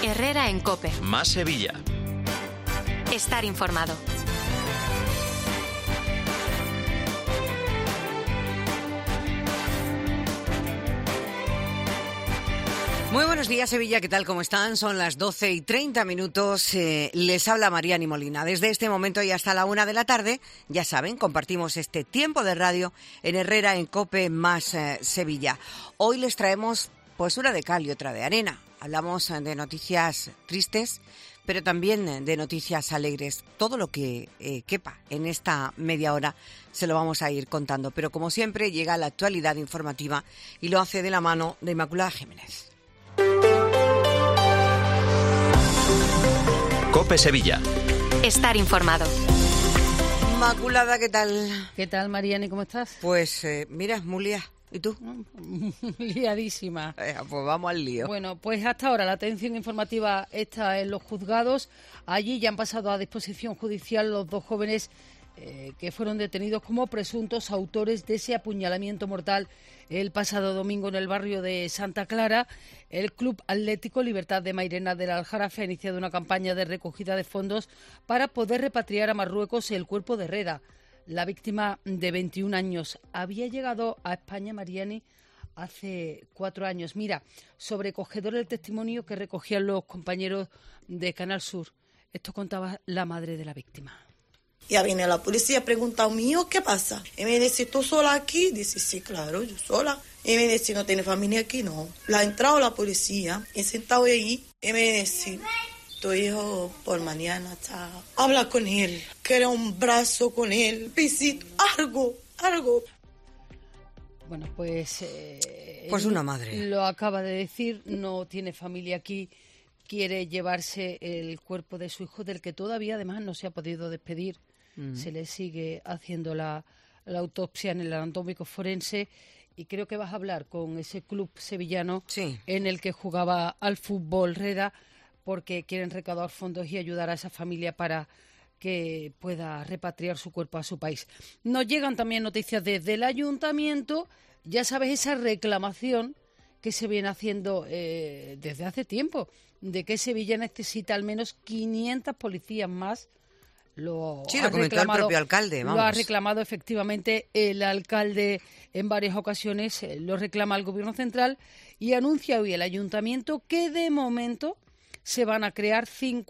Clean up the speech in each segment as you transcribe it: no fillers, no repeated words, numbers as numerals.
Herrera en COPE. Más Sevilla. Estar informado. Muy buenos días, Sevilla, ¿qué tal? ¿Cómo están? Son las 12:30. Les habla Mariani Molina. Desde este momento y hasta la 1 de la tarde, ya saben, compartimos este tiempo de radio en Herrera en COPE más Sevilla. Hoy les traemos pues una de cal y otra de arena. Hablamos de noticias tristes, pero también de noticias alegres. Todo lo que quepa en esta media hora se lo vamos a ir contando. Pero como siempre, llega la actualidad informativa y lo hace de la mano de Inmaculada Jiménez. COPE Sevilla. Estar informado. Inmaculada, ¿qué tal? ¿Qué tal, Mariani? ¿Cómo estás? Pues mira, muy lía. ¿Y tú? Liadísima. Pues vamos al lío. Bueno, pues hasta ahora la atención informativa está en los juzgados. Allí ya han pasado a disposición judicial los dos jóvenes que fueron detenidos como presuntos autores de ese apuñalamiento mortal el pasado domingo en el barrio de Santa Clara. El Club Atlético Libertad de Mairena del Aljarafe ha iniciado una campaña de recogida de fondos para poder repatriar a Marruecos el cuerpo de Herrera. La víctima, de 21 años, había llegado a España, Mariani, hace 4 años. Mira, sobrecogedor el testimonio que recogían los compañeros de Canal Sur. Esto contaba la madre de la víctima. Ya viene la policía, pregunta mío, ¿qué pasa? Y me dice, ¿tú sola aquí? Dice, sí, claro, yo sola. Y me dice, ¿no tiene familia aquí? No. La ha entrado la policía, he sentado ahí, y me dice, tu hijo por mañana está. Habla con él, quiere un brazo con él, besito, algo. Bueno, pues... pues una madre. Lo acaba de decir, no tiene familia aquí, quiere llevarse el cuerpo de su hijo, del que todavía además no se ha podido despedir. Se le sigue haciendo la autopsia en el anatómico forense y creo que vas a hablar con ese club sevillano en el que jugaba al fútbol Reda, porque quieren recaudar fondos y ayudar a esa familia para que pueda repatriar su cuerpo a su país. Nos llegan también noticias desde el ayuntamiento, ya sabes, esa reclamación que se viene haciendo desde hace tiempo, de que Sevilla necesita al menos 500 policías más. Lo comentó el propio alcalde. Vamos. Lo ha reclamado efectivamente el alcalde en varias ocasiones, lo reclama el Gobierno central y anuncia hoy el ayuntamiento que de momento se van a crear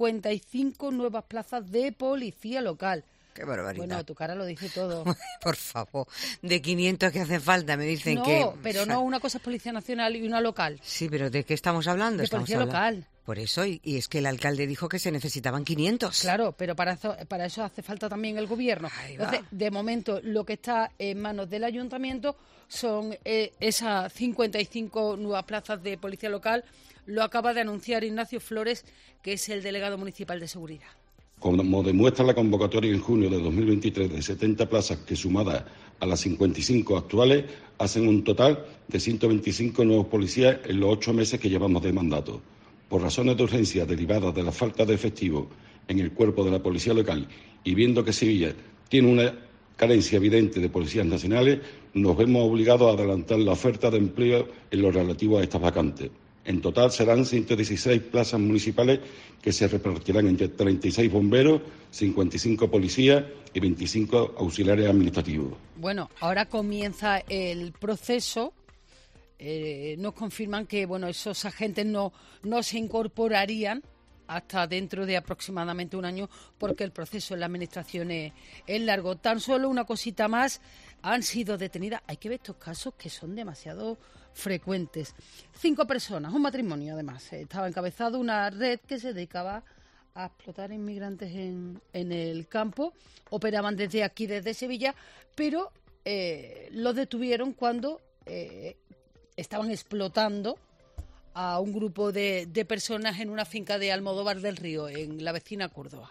55 nuevas plazas de policía local. ¡Qué barbaridad! Bueno, tu cara lo dice todo. Por favor, de 500 que hacen falta, me dicen que... No, pero no, una cosa es Policía Nacional y una local. Sí, pero ¿de qué estamos hablando? De policía local. Por eso, y es que el alcalde dijo que se necesitaban 500. Claro, pero para eso hace falta también el Gobierno. Entonces, de momento, lo que está en manos del ayuntamiento son esas 55 nuevas plazas de policía local. Lo acaba de anunciar Ignacio Flores, que es el delegado municipal de seguridad. Como demuestra la convocatoria en junio de 2023 de 70 plazas que, sumadas a las 55 actuales, hacen un total de 125 nuevos policías en los 8 meses que llevamos de mandato. Por razones de urgencia derivadas de la falta de efectivo en el cuerpo de la policía local y viendo que Sevilla tiene una carencia evidente de policías nacionales, nos vemos obligados a adelantar la oferta de empleo en lo relativo a estas vacantes. En total serán 116 plazas municipales que se repartirán entre 36 bomberos, 55 policías y 25 auxiliares administrativos. Bueno, ahora comienza el proceso. Nos confirman que esos agentes no se incorporarían hasta dentro de aproximadamente un año, porque el proceso en la administración es largo. Tan solo una cosita más, han sido detenidas. Hay que ver estos casos que son demasiado frecuentes. 5 personas, un matrimonio además. Estaba encabezado una red que se dedicaba a explotar inmigrantes en el campo. Operaban desde aquí, desde Sevilla, pero los detuvieron cuando estaban explotando a un grupo de personas en una finca de Almodóvar del Río, en la vecina Córdoba.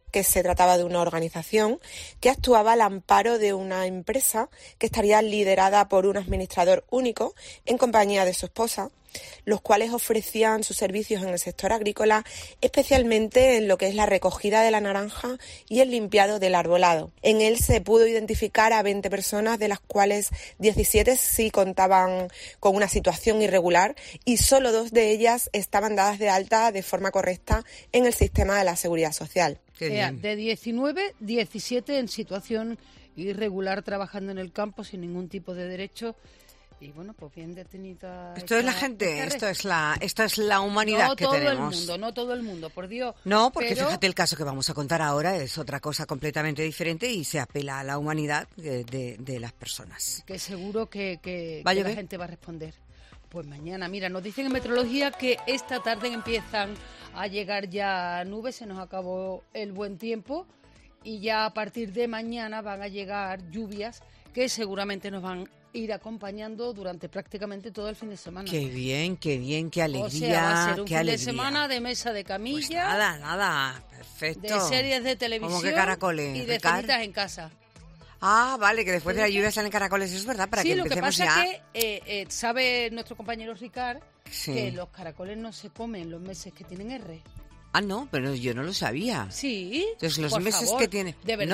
que se trataba de una organización que actuaba al amparo de una empresa que estaría liderada por un administrador único en compañía de su esposa, los cuales ofrecían sus servicios en el sector agrícola, especialmente en lo que es la recogida de la naranja y el limpiado del arbolado. En él se pudo identificar a 20 personas, de las cuales 17 sí contaban con una situación irregular y solo 2 de ellas estaban dadas de alta de forma correcta en el sistema de la Seguridad Social. De 19, 17 en situación irregular trabajando en el campo sin ningún tipo de derecho. Y bueno, pues bien detenida. Esto es la gente, esto es la humanidad que tenemos. No todo el mundo, por Dios. No, porque fíjate, el caso que vamos a contar ahora es otra cosa completamente diferente y se apela a la humanidad de las personas. Que seguro que la gente va a responder. Pues mañana, mira, nos dicen en meteorología que esta tarde empiezan a llegar ya nubes, se nos acabó el buen tiempo y ya a partir de mañana van a llegar lluvias que seguramente nos van ir acompañando durante prácticamente todo el fin de semana. Qué bien, qué alegría. O sea, va a ser un fin alegría. De semana de mesa de camilla. Pues nada, perfecto. De series de televisión. Como que caracoles, y de cenitas en casa. Ah, vale, que después de la lluvia salen caracoles, es verdad, para que empecemos ya. Sí, lo que pasa es que sabe nuestro compañero Ricard que los caracoles no se comen los meses que tienen R. Ah, no, pero yo no lo sabía. Sí. Entonces los por meses favor, que tienen...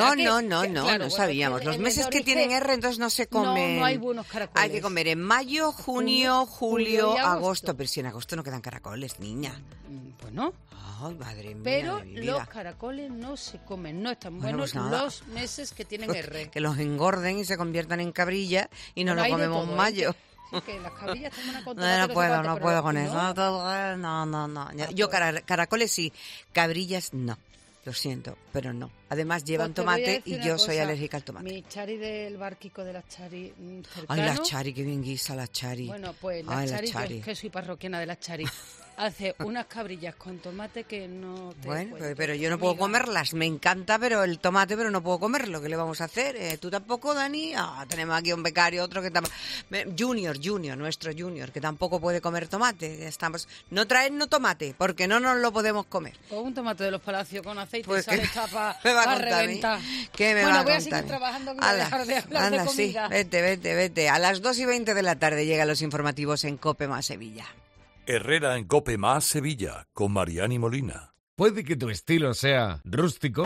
No sabíamos. Los meses que tienen R entonces no se comen. No hay buenos caracoles. Hay que comer en mayo, junio, julio, agosto. Pero si en agosto no quedan caracoles, niña. Bueno. Ay, madre mía. Pero los caracoles no se comen, no están buenos pues los meses que tienen R. Que los engorden y se conviertan en cabrillas y no lo comemos en mayo. Que las cabrillas toman una No puedo con eso. No. Yo caracoles sí, cabrillas no. Lo siento, pero no. Además llevan tomate y yo soy alérgica al tomate. Mi Chari del barquico de las Chari cercano. Ay, la Chari, qué bien guisa la Chari. Bueno, pues la Chari, yo que soy parroquiana de las Chari, hace unas cabrillas con tomate que no te Bueno, cuento, pero yo no puedo comerlas. Me encanta pero el tomate, pero no puedo comerlo. ¿Qué le vamos a hacer? ¿Tú tampoco, Dani? Tenemos aquí un becario, otro que tampoco... Nuestro Junior, que tampoco puede comer tomate. No traernos tomate, porque no nos lo podemos comer. Con un tomate de los Palacios con aceite pues sale tapa para reventar. ¿Qué me va a contar? Voy a seguir trabajando, que voy a dejar de hablar de comida. Sí, vete. A las 2:20 de la tarde llegan los informativos en COPE más Sevilla. Herrera en COPE más Sevilla, con Mariani Molina. Puede que tu estilo sea rústico,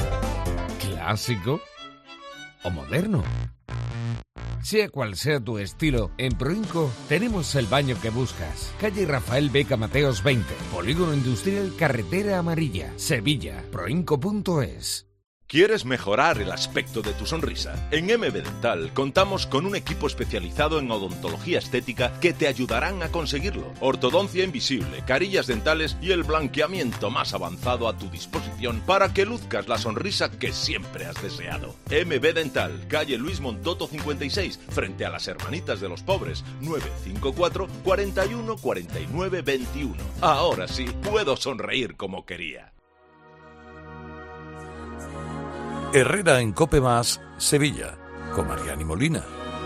clásico o moderno. Sea cual sea tu estilo, en Proinco tenemos el baño que buscas. Calle Rafael Beca Mateos 20, Polígono Industrial Carretera Amarilla, Sevilla. Proinco.es. ¿Quieres mejorar el aspecto de tu sonrisa? En MB Dental contamos con un equipo especializado en odontología estética que te ayudarán a conseguirlo. Ortodoncia invisible, carillas dentales y el blanqueamiento más avanzado a tu disposición para que luzcas la sonrisa que siempre has deseado. MB Dental, calle Luis Montoto 56, frente a las Hermanitas de los Pobres, 954 41 49 21. Ahora sí, puedo sonreír como quería. Herrera en COPE más Sevilla, con Mariani Molina.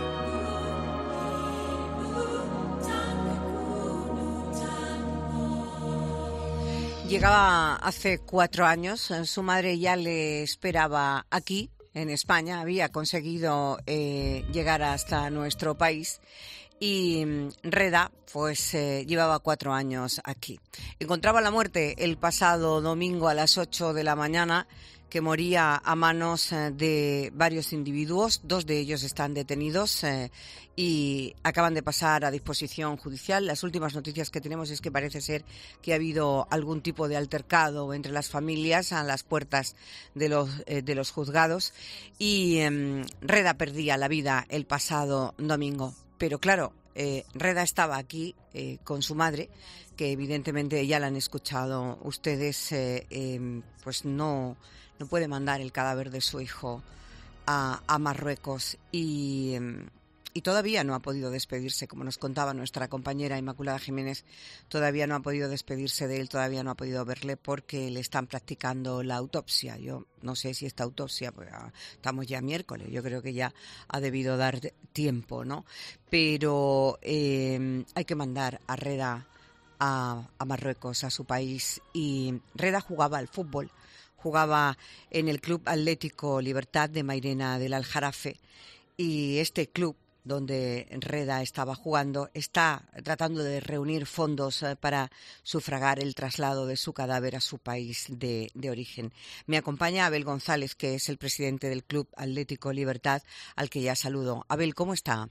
Llegaba hace 4 años, su madre ya le esperaba aquí, en España, había conseguido llegar hasta nuestro país. Y Reda, pues llevaba 4 años aquí. Encontraba la muerte el pasado domingo a las 8 de la mañana, que moría a manos de varios individuos. 2 de ellos están detenidos y acaban de pasar a disposición judicial. Las últimas noticias que tenemos es que parece ser que ha habido algún tipo de altercado entre las familias a las puertas de los juzgados. Y Reda perdía la vida el pasado domingo. Pero claro, Reda estaba aquí con su madre, que evidentemente ya la han escuchado ustedes, pues no puede mandar el cadáver de su hijo a Marruecos y todavía no ha podido despedirse, como nos contaba nuestra compañera Inmaculada Jiménez, todavía no ha podido despedirse de él, todavía no ha podido verle porque le están practicando la autopsia. Yo no sé si esta autopsia, pues estamos ya miércoles, yo creo que ya ha debido dar tiempo, ¿no? Pero hay que mandar a Reda a Marruecos, a su país, y Reda jugaba al fútbol jugaba en el Club Atlético Libertad de Mairena del Aljarafe, y este club donde Reda estaba jugando está tratando de reunir fondos para sufragar el traslado de su cadáver a su país de origen. Me acompaña Abel González, que es el presidente del Club Atlético Libertad, al que ya saludo. Abel, ¿cómo está?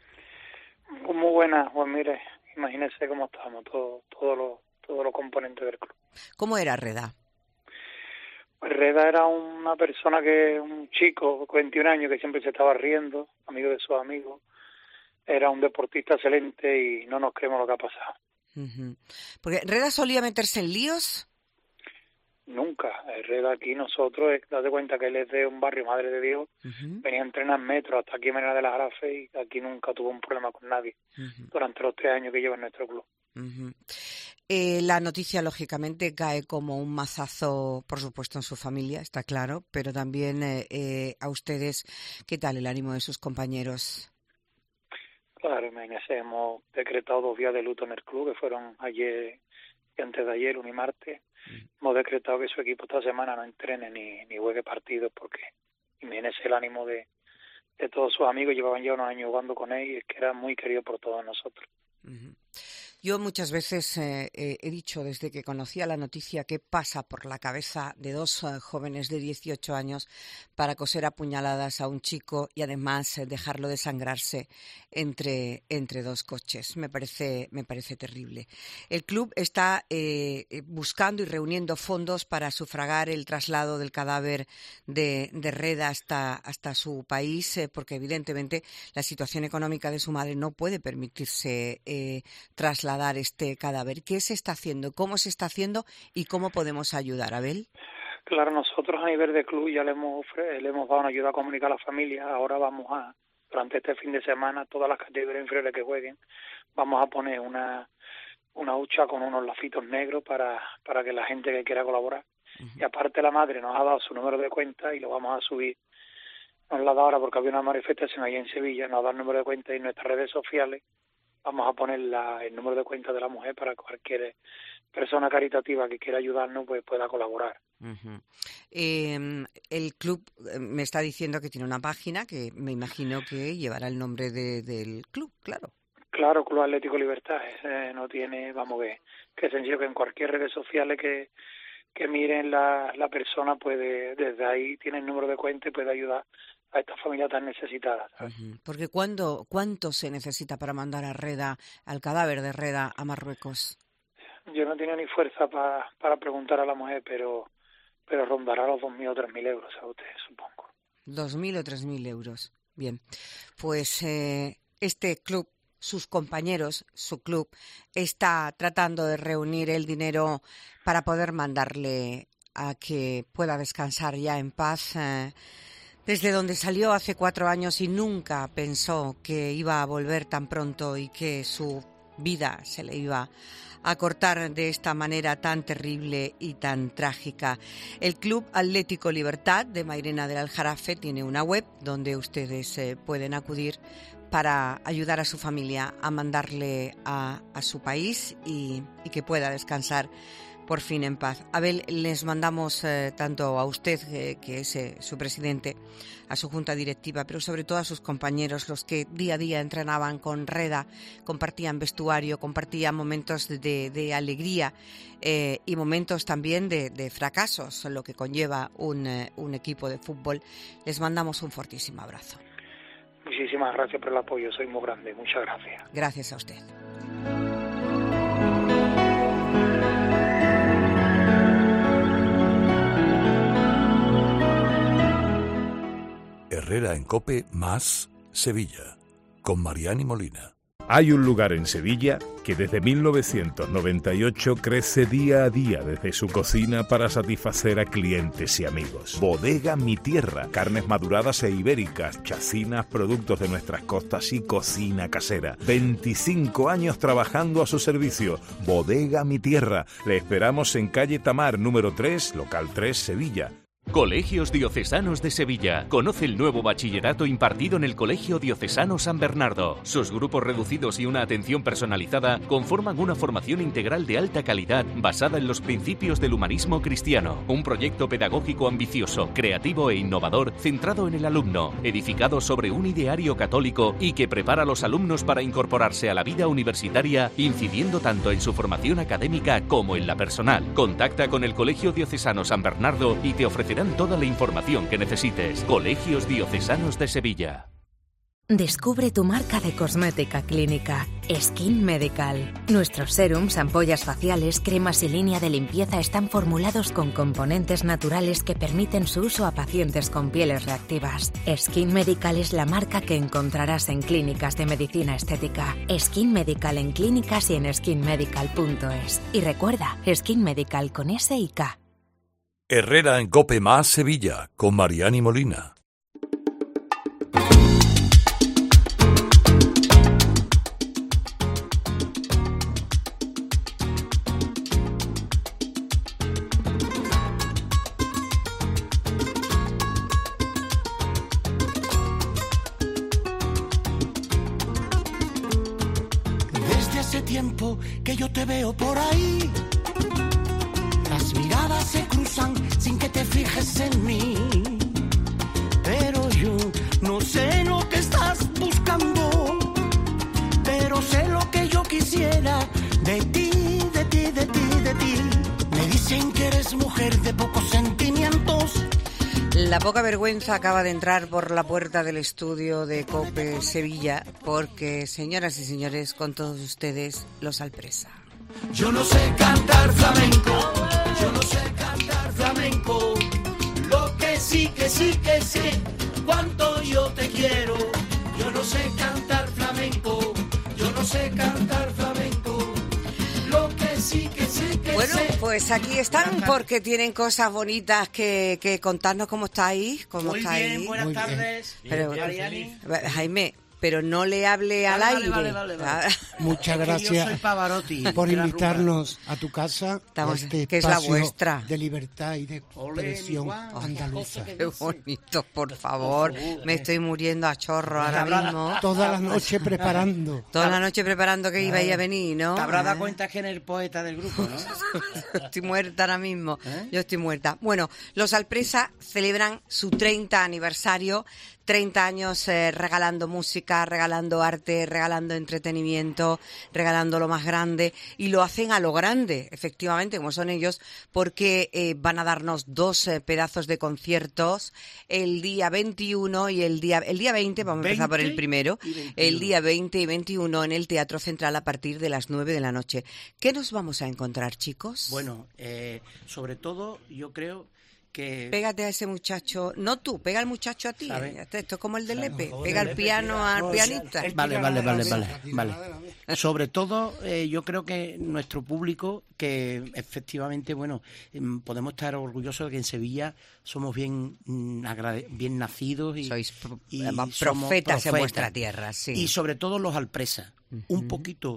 Muy buena, pues mire, imagínese cómo estamos, todos los componentes del club. ¿Cómo era Reda? Pues Reda era un chico, 21 años, que siempre se estaba riendo, amigo de sus amigos. Era un deportista excelente y no nos creemos lo que ha pasado. Uh-huh. Porque Reda solía meterse en líos. Nunca. Reda aquí nosotros, date cuenta que él es de un barrio, Madre de Dios, venía a entrenar metro hasta aquí en Mairena del Aljarafe y aquí nunca tuvo un problema con nadie durante los 3 años que lleva en nuestro club. La noticia, lógicamente, cae como un mazazo, por supuesto, en su familia, está claro, pero también a ustedes. ¿Qué tal el ánimo de sus compañeros? Claro, imagínese, hemos decretado 2 días de luto en el club, que fueron ayer y antes de ayer, lunes y martes. Hemos decretado que su equipo esta semana no entrene ni juegue partidos, porque imagínese el ánimo de todos sus amigos. Llevaban ya unos años jugando con él y es que era muy querido por todos nosotros. Yo muchas veces he dicho, desde que conocía la noticia, qué pasa por la cabeza de 2 jóvenes de 18 años para coser a puñaladas a un chico y además dejarlo desangrarse entre 2 coches. Me parece terrible. El club está buscando y reuniendo fondos para sufragar el traslado del cadáver de Reda hasta su país, porque evidentemente la situación económica de su madre no puede permitirse trasladar este cadáver. ¿Qué se está haciendo? ¿Cómo se está haciendo? ¿Y cómo podemos ayudar, Abel? Claro, nosotros a nivel de club ya le hemos dado una ayuda a comunicar a la familia. Ahora durante este fin de semana, todas las categorías inferiores que jueguen, vamos a poner una hucha con unos lacitos negros para que la gente que quiera colaborar. Y aparte la madre nos ha dado su número de cuenta y lo vamos a subir. Nos la ha dado ahora porque había una manifestación ahí en Sevilla, nos ha dado el número de cuenta y en nuestras redes sociales vamos a poner el número de cuenta de la mujer para que cualquier persona caritativa que quiera ayudarnos pues pueda colaborar. El club me está diciendo que tiene una página que me imagino que llevará el nombre del club, claro. Claro, Club Atlético Libertad. No tiene, que sencillo, que en cualquier redes sociales que miren la persona puede, desde ahí tiene el número de cuenta y puede ayudar a esta familia tan necesitada, ¿sabes? Porque ¿cuánto se necesita para mandar al cadáver de Reda a Marruecos? Yo no tenía ni fuerza para preguntar a la mujer, pero rondará los 2.000 o 3.000 euros a usted, supongo. 2.000 o 3.000 euros. Bien, pues este club, sus compañeros, su club, está tratando de reunir el dinero para poder mandarle a que pueda descansar ya en paz, desde donde salió hace 4 años y nunca pensó que iba a volver tan pronto y que su vida se le iba a cortar de esta manera tan terrible y tan trágica. El Club Atlético Libertad de Mairena del Aljarafe tiene una web donde ustedes pueden acudir para ayudar a su familia a mandarle a su país y que pueda descansar por fin en paz. Abel, les mandamos tanto a usted, que es su presidente, a su junta directiva, pero sobre todo a sus compañeros, los que día a día entrenaban con Reda, compartían vestuario, compartían momentos de alegría y momentos también de fracasos, lo que conlleva un equipo de fútbol. Les mandamos un fortísimo abrazo. Muchísimas gracias por el apoyo, soy muy grande, muchas gracias. Gracias a usted. Herrera en COPE más Sevilla, con Mariani Molina. Hay un lugar en Sevilla que desde 1998 crece día a día desde su cocina para satisfacer a clientes y amigos. Bodega Mi Tierra, carnes maduradas e ibéricas, chacinas, productos de nuestras costas y cocina casera. 25 años trabajando a su servicio. Bodega Mi Tierra. Le esperamos en calle Tamar, número 3, local 3, Sevilla. Colegios Diocesanos de Sevilla. Conoce el nuevo bachillerato impartido en el Colegio Diocesano San Bernardo. Sus grupos reducidos y una atención personalizada conforman una formación integral de alta calidad basada en los principios del humanismo cristiano. Un proyecto pedagógico ambicioso, creativo e innovador centrado en el alumno, edificado sobre un ideario católico y que prepara a los alumnos para incorporarse a la vida universitaria, incidiendo tanto en su formación académica como en la personal. Contacta con el Colegio Diocesano San Bernardo y te ofrecerán toda la información que necesites. Colegios Diocesanos de Sevilla. Descubre tu marca de cosmética clínica, Skin Medical. Nuestros serums, ampollas faciales, cremas y línea de limpieza están formulados con componentes naturales que permiten su uso a pacientes con pieles reactivas. Skin Medical es la marca que encontrarás en clínicas de medicina estética. Skin Medical en clínicas y en skinmedical.es. Y recuerda, Skin Medical con S y K. Herrera en COPE más Sevilla, con Mariani Molina. Desde hace tiempo que yo te veo por ahí. Las miradas se cruzan sin que te fijes en mí. Pero yo no sé lo que estás buscando, pero sé lo que yo quisiera de ti, de ti, de ti, de ti. Me dicen que eres mujer de pocos sentimientos. La poca vergüenza acaba de entrar por la puerta del estudio de COPE Sevilla porque, señoras y señores, con todos ustedes, los Alpresa. Yo no sé cantar flamenco, yo no sé cantar flamenco. Lo que sí, que sí, que sé, cuánto yo te quiero. Yo no sé cantar flamenco, yo no sé cantar flamenco. Lo que sí, que sí, que bueno, sé. pues aquí están porque tienen cosas bonitas que contarnos. ¿Cómo estáis? ¿Cómo Muy estáis? bien, buenas tardes. Pero, Mariani. Jaime, pero no le hable al aire. Vale. Muchas gracias yo soy Pavarotti, por de la invitarnos a tu casa, Estamos, a este que es la espacio vuestra. de libertad y de expresión andaluza. Qué bonito, por favor. Me estoy muriendo a chorro ahora mismo. Toda la noche preparando. Toda la noche preparando que iba a venir, ¿no? Te habrás dado cuenta que eres el poeta del grupo, ¿no? Estoy muerta ahora mismo. Yo estoy muerta. Bueno, los Alpresa celebran su 30 aniversario. 30 años regalando música, regalando arte, regalando entretenimiento, regalando lo más grande, y lo hacen a lo grande, efectivamente, como son ellos, porque van a darnos dos pedazos de conciertos el día 21 y el día 20, vamos a empezar por el primero, el día 20 y 21 en el Teatro Central a partir de las 9 de la noche. ¿Qué nos vamos a encontrar, chicos? Bueno, sobre todo yo creo que... Pégate a ese muchacho, no tú, pega al muchacho a ti. Esto es como el del Lepe, no, pega el piano al pianista. Vale. Sobre todo, yo creo que nuestro público, que efectivamente, bueno, podemos estar orgullosos de que en Sevilla somos bien nacidos y sois somos profetas en vuestra tierra, sí. Y sobre todo los Alpresa. Un poquito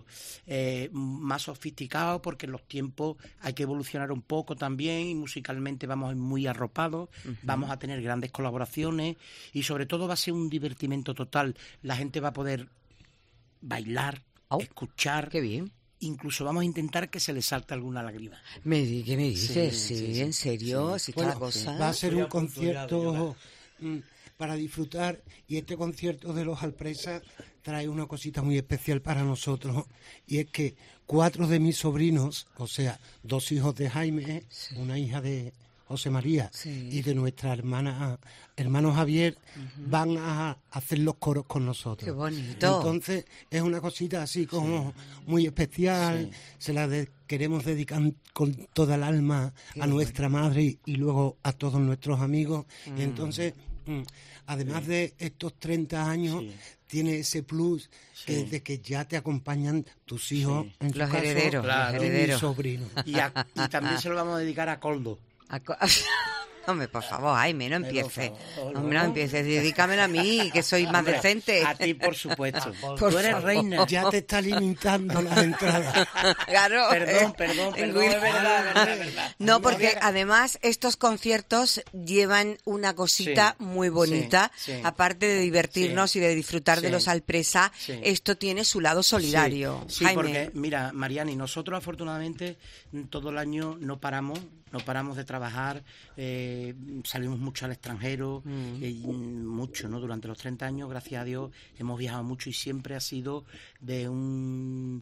más sofisticado, porque en los tiempos hay que evolucionar un poco también, y musicalmente vamos muy arropados, vamos a tener grandes colaboraciones y sobre todo va a ser un divertimento total. La gente va a poder bailar, escuchar. Qué bien. Incluso vamos a intentar que se le salte alguna lágrima. ¿Qué me dices? Sí, ¿en serio? Sí. ¿Sí está la cosa? Va a ser un concierto para disfrutar, y este concierto de los Alpresa trae una cosita muy especial para nosotros, y es que 4 de mis sobrinos, o sea, 2 hijos de Jaime, una hija de José María y de nuestra hermano Javier, van a hacer los coros con nosotros. ¡Qué bonito! Entonces es una cosita así como muy especial, se la queremos dedicar con toda el alma a nuestra madre y luego a todos nuestros amigos. Y entonces, además de estos 30 años, tiene ese plus de que ya te acompañan tus hijos, en los caso, herederos, y mis sobrinos. Y también se lo vamos a dedicar a Coldo. Hombre, por favor, Jaime, no empiece. Hombre, no empiece. Dedícamelo a mí, que soy más decente. A ti, por supuesto. Tú eres reina. Ya te está limitando las entradas. Claro. Perdón, es verdad. No, porque además estos conciertos llevan una cosita muy bonita. Aparte de divertirnos y de disfrutar de los Alpresa, esto tiene su lado solidario. Sí, Jaime. porque, mira, Mariani, nosotros afortunadamente todo el año no paramos de trabajar, salimos mucho al extranjero, mucho, ¿no? Durante los 30 años, gracias a Dios, hemos viajado mucho y siempre ha sido de un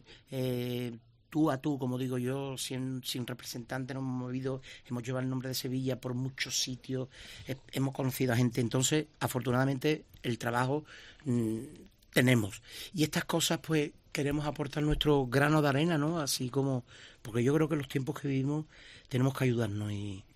tú a tú, como digo yo, sin representante, nos hemos movido, hemos llevado el nombre de Sevilla por muchos sitios, hemos conocido a gente. Entonces, afortunadamente, el trabajo tenemos. Y estas cosas, pues, queremos aportar nuestro grano de arena, ¿no? Así como, porque yo creo que en los tiempos que vivimos tenemos que ayudarnos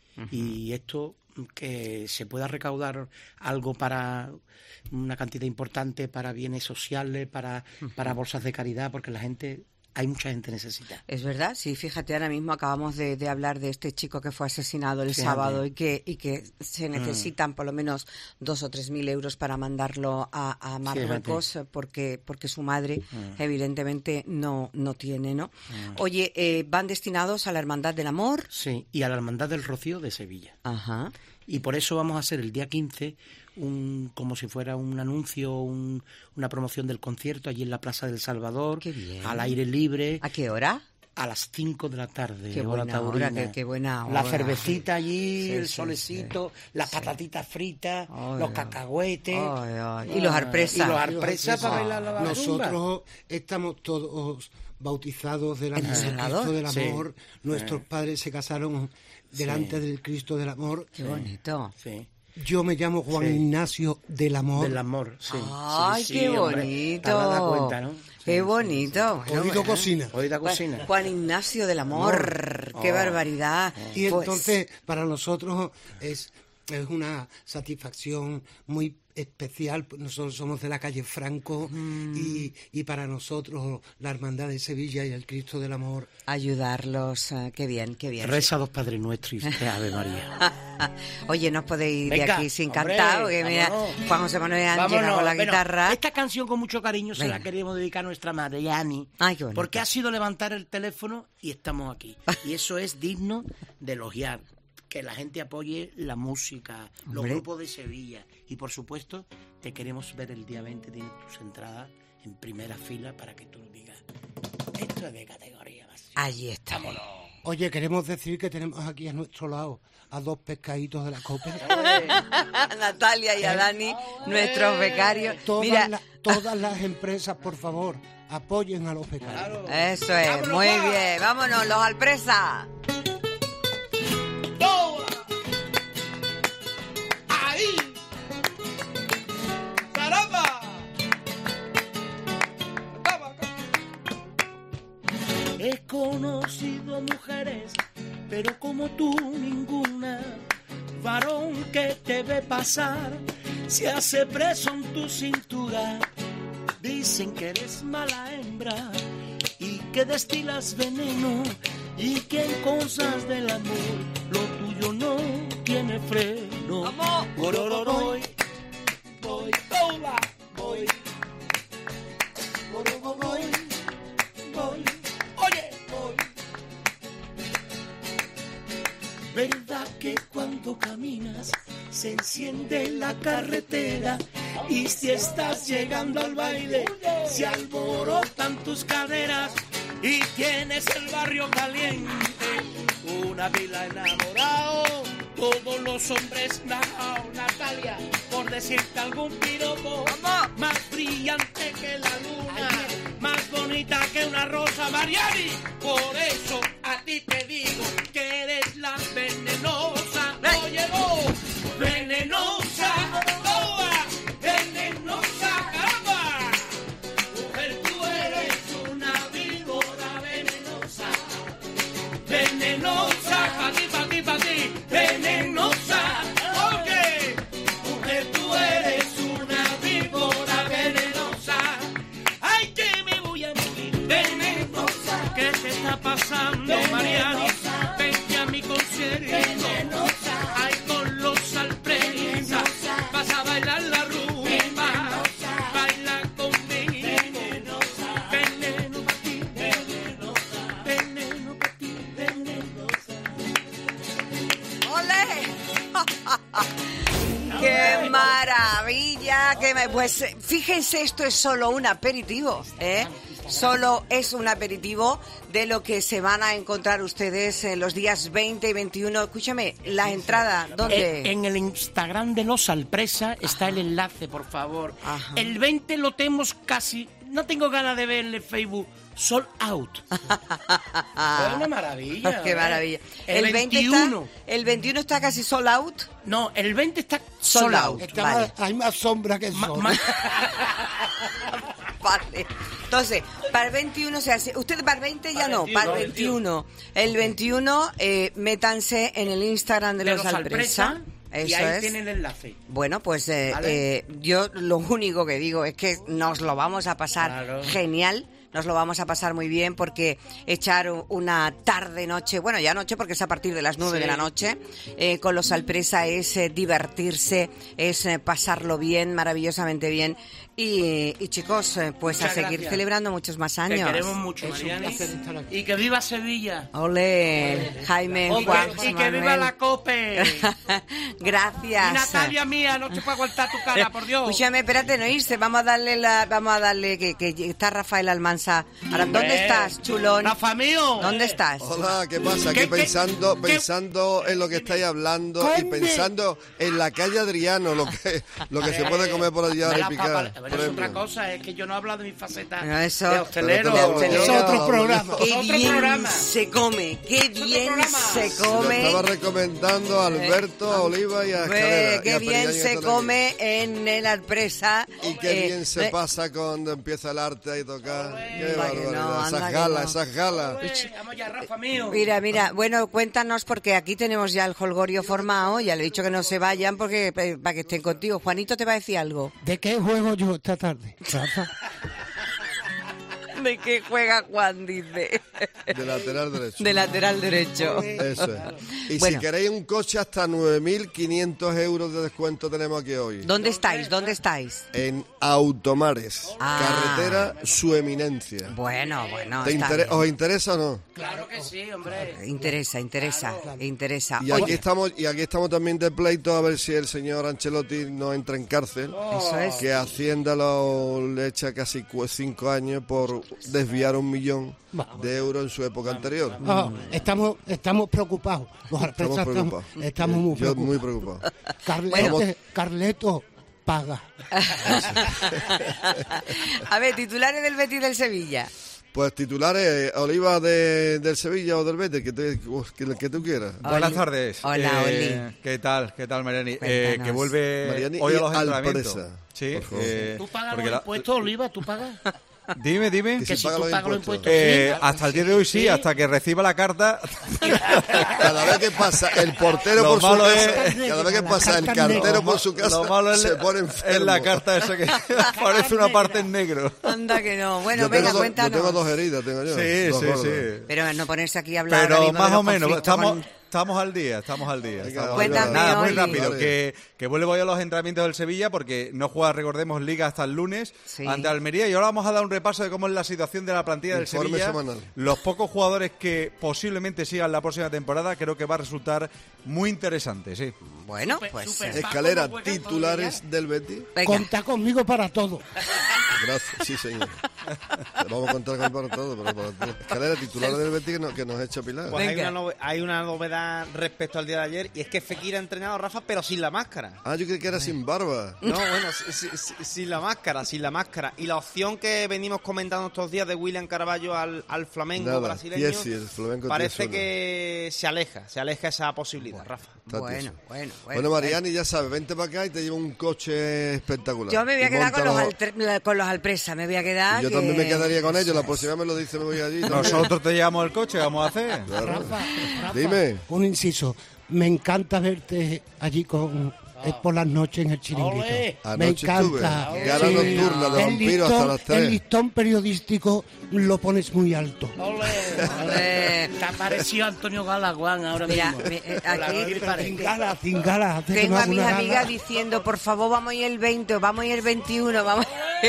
y esto, que se pueda recaudar algo para una cantidad importante para bienes sociales, para bolsas de caridad, porque hay mucha gente necesitada. Es verdad, sí, fíjate, ahora mismo acabamos de hablar de este chico que fue asesinado el sábado y que se necesitan por lo menos 2.000 o 3.000 euros para mandarlo a Marruecos, porque su madre evidentemente no tiene, ¿no? Oye, van destinados a la Hermandad del Amor. Sí, y a la Hermandad del Rocío de Sevilla. Ajá. Y por eso vamos a hacer el día 15 como si fuera un anuncio, una promoción del concierto allí en la Plaza del Salvador, al aire libre. ¿A qué hora? A las 5 de la tarde. Qué buena hora, qué buena hora. La cervecita allí, el solecito, las patatitas fritas, los cacahuetes. Y los arpresas. Y los arpresas para bailar la rumba. Nosotros estamos todos bautizados delante del Cristo del Amor. Nuestros padres se casaron delante del Cristo del Amor. Qué bonito. Sí. Yo me llamo Juan Ignacio del Amor. Del Amor, sí. ¡Ay, qué bonito! Hombre, cuenta, ¿no? ¡Qué bonito! Oído cocina. Juan Ignacio del Amor. ¡Qué barbaridad! Y entonces, para nosotros es una satisfacción muy especial. Nosotros somos de la calle Franco y para nosotros la Hermandad de Sevilla y el Cristo del Amor. Ayudarlos, qué bien, qué bien. Reza dos Padres Nuestros y Ave María. Oye, no os podéis ir de Venga, aquí sin hombre, cantar, porque mira, Juan José Manuel llega con la guitarra. Esta canción con mucho cariño se la queremos dedicar a nuestra madre, Yani. Ay, qué bonito. Porque ha sido levantar el teléfono y estamos aquí. Y eso es digno de elogiar. Que la gente apoye la música, los grupos de Sevilla. Y por supuesto, te queremos ver el día 20, tienes tus entradas en primera fila para que tú digas, esto es de categoría básica. Allí estamos. Oye, queremos decir que tenemos aquí a nuestro lado a dos pescaditos de la COPE. A Natalia y a Dani, nuestros becarios. Todas las empresas, por favor, apoyen a los becarios. Claro. Eso es, muy bien. Vámonos, los Alpresa. He conocido mujeres, pero como tú ninguna. Varón que te ve pasar, se hace preso en tu cintura. Dicen que eres mala hembra y que destilas veneno y que en cosas del amor lo tuyo no tiene freno. ¡Vamos! Voy, ¿verdad que cuando caminas se enciende la carretera y si estás llegando al baile se alborotan tus caderas y tienes el barrio caliente, una pila enamorado, todos los hombres najaos, Natalia, por decirte algún piropo, más brillante que la luna, más bonita que una rosa, Mariani, por eso a ti te digo que eres la venenosa, oye vos, venenosa, toda, venenosa, caramba, mujer tú eres una víbora venenosa, venenosa, pa' ti, venenosa, oye, mujer tú eres una víbora venenosa, ay que me voy a morir, venenosa, ¿qué te está pasando, Mariani? Vente a mi concierto, ay con bailar la rumba, baila conmigo. Veneno para ti, veneno para ti, ¡Ole! ¡Qué maravilla! Pues fíjense, esto es solo un aperitivo, ¿eh? Solo es un aperitivo de lo que se van a encontrar ustedes los días 20 y 21. Escúchame, la entrada, ¿dónde? En el Instagram de Los Alpresa está el enlace, por favor. Ajá. El 20 lo tenemos casi... No tengo ganas de ver en Facebook. Sold out. Es una maravilla. Qué maravilla. El 21. ¿El 21 está casi sold out? No, el 20 está sold out. Vale. Hay más sombra que el sol. Vale. Entonces, para el 21 se hace... Usted para el 20 ya no, para el 21. El 21, métanse en el Instagram de Los Alpresa. Eso y ahí es. tienen el enlace. Bueno, pues ¿vale? Yo lo único que digo es que nos lo vamos a pasar genial. Nos lo vamos a pasar muy bien porque echar una tarde-noche, bueno, ya noche porque es a partir de las 9 de la noche, con Los Alpresa es divertirse, es pasarlo bien, maravillosamente bien. Y chicos, pues muchas a seguir gracias. Celebrando muchos más años. Te queremos mucho, Mariani. Y que viva Sevilla. Ole, Jaime, Juan, y que viva la COPE. Gracias. Y Natalia mía, no te puedo aguantar tu cara, por Dios. Escúchame, espérate, no irse. Vamos a darle que está Rafael Almanza. Ahora, ¿dónde estás, chulón? Rafa mío. ¿Dónde estás? Hola, ¿qué pasa? Aquí pensando en lo que estáis hablando y pensando en la calle Adriano, lo que se puede comer por allá de picar. Es otra cosa, es que yo no hablo de mi faceta eso, de hostelero. Es otro programa. Qué bien se come, qué bien se come. Lo estaba recomendando a Alberto, a Oliva y a Escalera. Qué bien se come en el Alpresa. Y qué bien se pasa cuando empieza el arte ahí a tocar. Qué barbaridad. Esas galas. Vamos ya, Rafa mío. Mira, bueno, cuéntanos porque aquí tenemos ya el jolgorio formado. Ya le he dicho que no se vayan porque para que estén contigo. Juanito te va a decir algo. ¿De qué juego yo esta tarde, Rafa? ¿De qué juega Juan, dice? De lateral derecho. De lateral derecho. Eso es. Y si queréis un coche, hasta 9.500 euros de descuento tenemos aquí hoy. ¿Dónde estáis? En Automares, carretera Su Eminencia. Bueno. ¿Os interesa o no? Claro que sí, hombre. Interesa. Y aquí estamos también de pleito a ver si el señor Ancelotti no entra en cárcel. Eso es. Que Hacienda le echa casi 5 años por desviar 1 millón de euros en su época anterior. Estamos preocupados. Estamos muy preocupados. Yo muy preocupado. Carleto paga. A ver, titulares del Betis del Sevilla. Pues titulares, Oliva del Sevilla o del Betis, que tú quieras. Buenas tardes. Hola, Oli. ¿Qué tal, Mariani? Que vuelve Mariani hoy a los entrenamientos. Sí. ¿Tú pagas los impuestos, Oliva? ¿Tú pagas? Dime. Que si tú pagas los impuestos. Hasta el día de hoy sí, hasta que reciba la carta. Cada vez que pasa el portero por su casa, cada vez que pasa el cartero por su casa, se pone enfermo. Es la carta esa que parece una parte en negro. Anda que no. Bueno, venga, cuéntanos. Yo tengo 2 heridas, tengo yo. Sí. Pero no ponerse aquí a hablar. Pero más o menos, estamos al día. Cuéntame, nada, muy Oli. rápido, que vuelve hoy a los entrenamientos del Sevilla porque no juega, recordemos, Liga hasta el lunes ante Almería, y ahora vamos a dar un repaso de cómo es la situación de la plantilla del Sevilla. Semanal. Los pocos jugadores que posiblemente sigan la próxima temporada, creo que va a resultar muy interesante, sí. Bueno, pues... Escalera, titulares del Betis. Conta conmigo para todo. Gracias, sí, señor. Vamos a contar conmigo para todo, pero para todo. Escalera, titulares del Betis que nos echa Pilar. Pues hay una novedad respecto al día de ayer, y es que Fekir ha entrenado a Rafa, pero sin la máscara. Yo creí que era sin barba. No, bueno, sin la máscara. Y la opción que venimos comentando estos días de William Carvalho al Flamengo brasileño, el Flamengo parece que se aleja esa posibilidad, Rafa. Bueno, Mariani, ya sabes, vente para acá y te llevo un coche espectacular. Yo me voy a quedar con los Alpresa, me voy a quedar. Yo también me quedaría con ellos, la próxima me lo dice, me voy allí. Nosotros te llevamos el coche, vamos a hacer. Rafa, dime. Un inciso, me encanta verte allí por las noches en el Chiringuito. Me encanta. Gala nocturna de vampiros hasta las 3. El listón periodístico lo pones muy alto. Está parecido a Antonio Galaguán ahora mismo. Sin galas. Tengo a mis amigas diciendo, por favor, vamos a ir el 20, vamos a ir el 21, vamos.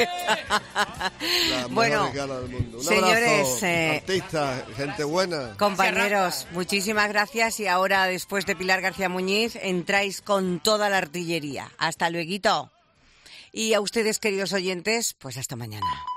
Bueno, señores, artistas, gente buena. Compañeros, muchísimas gracias y ahora, después de Pilar García Muñiz, entráis con toda la artillería. Hasta lueguito. Y a ustedes, queridos oyentes, pues hasta mañana.